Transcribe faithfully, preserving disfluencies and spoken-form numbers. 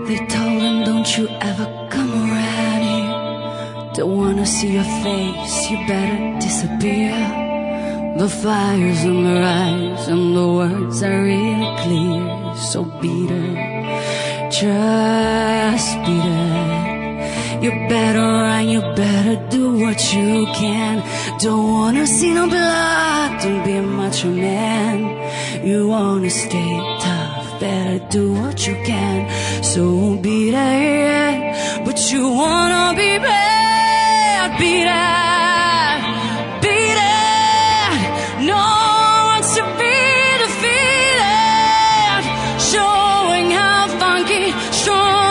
They told him, don't you ever come around here. Don't wanna see your face, you better disappear. The fire's on the rise and the words are really clear. So beat it, just beat it. You better run, you better do what you can. Don't wanna see no blood, don't be a macho man. You wanna stay tough, better do what you can. So beat it, but you wanna be bad, beat it, beat it. No one wants to be defeated. Showing how funky, strong